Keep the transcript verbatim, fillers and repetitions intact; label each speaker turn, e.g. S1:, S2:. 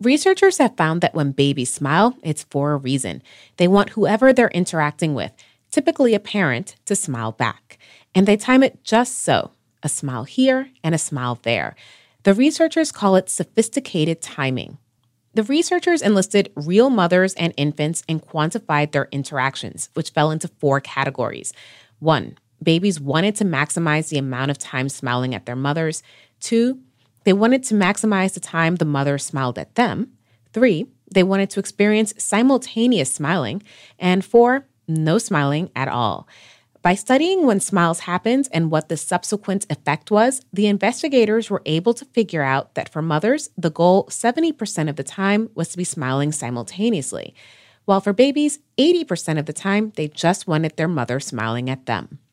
S1: Researchers have found that when babies smile, it's for a reason. They want whoever they're interacting with, typically a parent, to smile back. And they time it just so, a smile here and a smile there. The researchers call it sophisticated timing. The researchers enlisted real mothers and infants and quantified their interactions, which fell into four categories. One, babies wanted to maximize the amount of time smiling at their mothers. Two, they wanted to maximize the time the mother smiled at them. Three, they wanted to experience simultaneous smiling. And four, no smiling at all. By studying when smiles happened and what the subsequent effect was, the investigators were able to figure out that for mothers, the goal seventy percent of the time was to be smiling simultaneously, while for babies, eighty percent of the time, they just wanted their mother smiling at them.